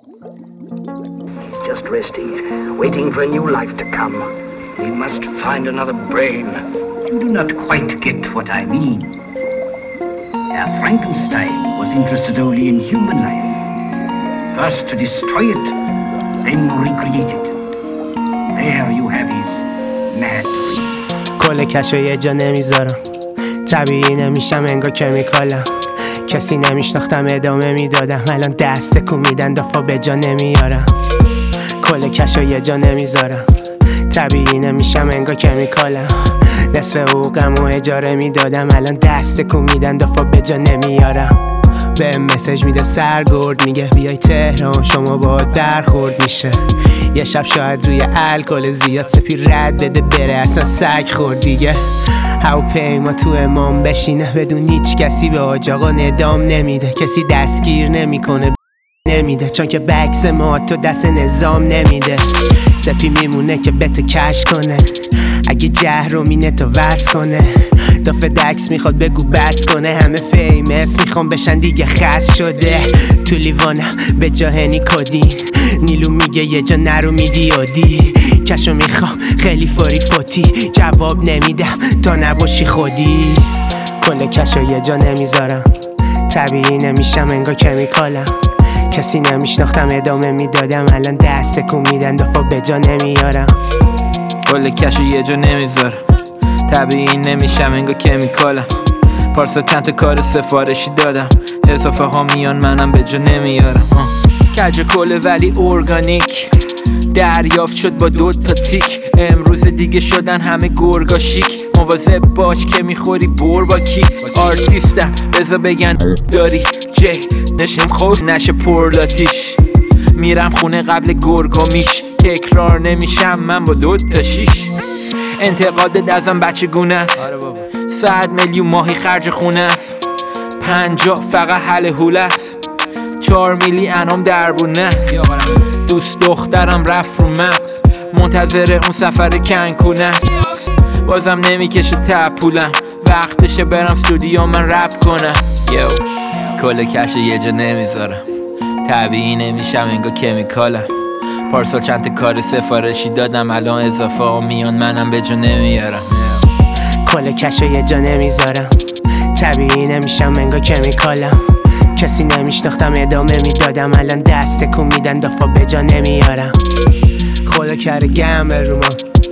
He's just resting, waiting for a new life to come. We must find another brain. You do not quite get what I mean. Herr Frankenstein was interested only in human life. First to destroy it, then recreate it. There you have his mad dream. کل کشو یه جا نمیذارم، طبیعی نمیشم انگار کمیکالم. کسی نمیشناختم ادامه میدادم، الان دست تکون میدن دافا به جا نمیارم. کل کشو یه جا نمیذارم، طبیعی نمیشم انگار کمیکالم. نصف حقوقم و اجاره میدادم، الان دست تکون میدن دافا به جا نمیارم. به مسیج میده سرگرد، میگه بیای تهران شما باهات برخورد میشه. یه شب شاید روی الکل زیاد سپی رد بده بره، اصلا سگ خورد دیگه. هواپیما تو امام بشینه بدون هیچ کسی به حاج آقا ندام نمیده. کسی دستگیر نمیکنه نمیده، چون که بکس ما تو دست نظام نمیده. سپی میمونه که بته کش کنه، اگه جهرومینه تو وز کنه. دافه دکس میخواد بگو بس کنه، همه فیمس میخوام بشن دیگه خست شده. تو لیوانم به جا هنی کدین، نیلو میگه یه جا نرو میدیادی. کشو میخوام خیلی فوری فوتی، جواب نمیدم تا نباشی خودی. کل کشو یه جا نمیذارم، طبیعی نمیشم انگار کمیکالم. کسی نمیشناختم ادامه میدادم، الان دست تکون میدن دافا به جا نمیارم. کل کشو یه جا نمیذارم، طبیعی نمیشم انگار کمیکالم. پارسا چند تا کار سفارشی دادم، اضافه ها میان منم به جا نمیارم. کج کله ولی ارگانیک، دریافت شد با 2 تا تیک. امروز دیگه شدن همه گرگا شیک، مواظب باش که میخوری بور با کی. آرتیستم بذار بگن داری جی، نشیم خوش نشه پرلاتیش. میرم خونه قبل گرگا میش، تکرار نمیشم من با 2 تا 6. انتقادت ازم بچه گونه است، 100 میلیون ماهی خرج خونه است. 50 فقط حل حوله است، 4 میلی انام دربونه است. دوست دخترم رفت رو مغز، منتظر اون سفر کنکونه است. بازم نمیکشه پولم، وقتشه برم استودیو من رپ کنم. کل کش یه جا نمیذارم، طبیعی نمیشم انگار کمیکالم. پارسال چند تا کار سفارشی دادم، الان اضافه ها میان منم به جا نمیارم. کل کشو یه جا نمیذارم، طبیعی نمیشم انگار کمیکالم. کسی نمیشناختم ادامه میدادم، الان دست تکون میدن دافا به جا نمیارم. خدا کرده گمه رو ما،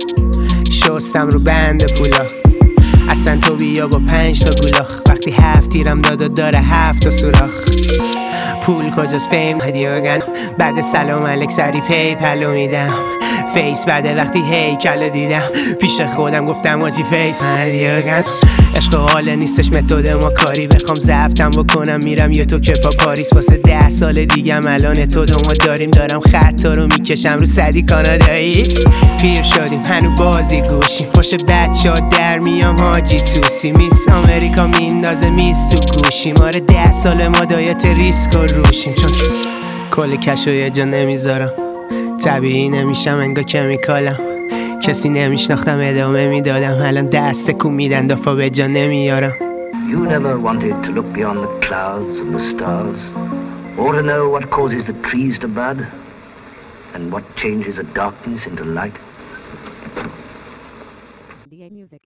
شستم رو بند پولا. اصلا تو بیا با 5 تا گولاخ، وقتی 7 تیرم دادا داره 7 تا سوراخ. پول کجاست فیم هدیاگن، بعد سلام علیک سری پی پلو میدم. فیس بعده وقتی هیکلو دیدم، پیش خودم گفتم آجی فیس هدیاگن. عشق و حاله نیستش متد ما کاری، بخوام ضبطم بکنم میرم یه تو که پا پاریس. واسه 10 سال دیگم الان تو ما داریم، دارم خطا رو میکشم رو صدی کانادایی. پیر شدیم هنو بازی گوشیم، پشت بچه ها در میام حاجی توسی. میس آمریکا میندازه میز تو گوشیم، آره 10 سال ما دایت ریسک و روشیم. چون کل کشو یه جا نمیذارم، طبیعی نمیشم انگار کمیکالم. کسی نمیشناختم ادامه میدادم، الان دست تکون میدن دافا به جا نمیارم. You never wanted to look beyond the clouds and the stars, or to know what causes the trees to bud, and what changes the darkness into light.